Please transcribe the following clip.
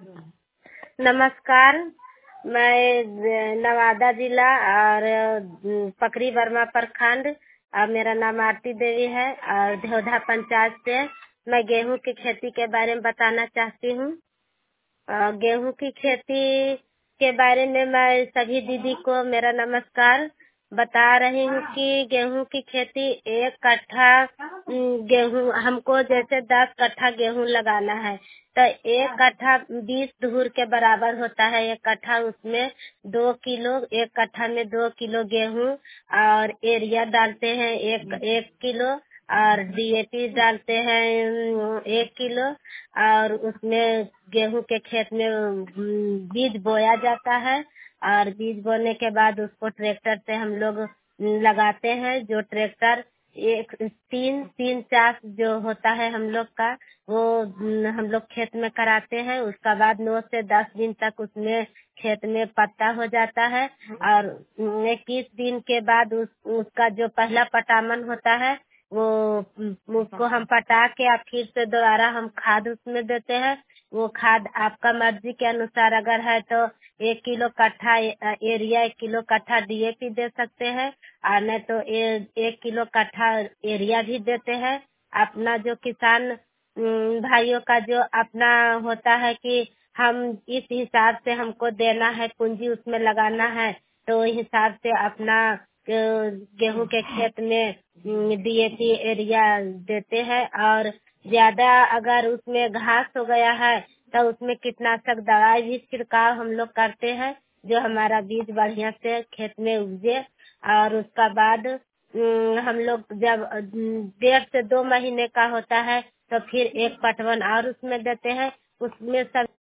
नमस्कार। मैं नवादा जिला और पकरी वर्मा प्रखंड और मेरा नाम आरती देवी है और देवधा पंचायत से मैं गेहूं की खेती के बारे में बताना चाहती हूँ। गेहूं की खेती के बारे में मैं सभी दीदी को मेरा नमस्कार बता रही हूँ कि गेहूं की खेती 1 कट्ठा गेहूं हमको जैसे 10 कट्ठा गेहूं लगाना है तो 1 कट्ठा 20 धूर के बराबर होता है। 1 कट्ठा उसमें 2 किलो, 1 कट्ठा में 2 किलो गेहूं और यूरिया डालते हैं 1 किलो और डीएपी डालते हैं 1 किलो और उसमें गेहूं के खेत में बीज बोया जाता है और बीज बोने के बाद उसको ट्रैक्टर से हम लोग लगाते हैं। जो ट्रैक्टर 3-4 जो होता है हम लोग का वो हम लोग खेत में कराते हैं। उसका बाद 9 से 10 दिन तक उसमें खेत में पत्ता हो जाता है और 21 दिन के बाद उसका जो पहला पटामन होता है वो उसको हम पटा के और फिर से दोबारा हम खाद उसमें देते हैं। वो खाद आपका मर्जी के अनुसार अगर है तो 1 किलो कट्ठा यूरिया, 1 किलो कट्ठा डीएपी दे सकते हैं और नहीं तो 1 किलो कट्ठा यूरिया भी देते हैं। अपना जो किसान भाइयों का जो अपना होता है कि हम इस हिसाब से हमको देना है, पूंजी उसमें लगाना है तो हिसाब से अपना गेहूं के खेत में डीएपी यूरिया देते हैं और ज्यादा अगर उसमें घास हो गया है तो उसमें कीटनाशक दवाई भी छिड़काव हम लोग करते हैं जो हमारा बीज बढ़िया से खेत में उपजे। और उसका बाद हम लोग जब 1.5 से 2 महीने का होता है तो फिर एक पटवन और उसमें देते हैं। उसमें सब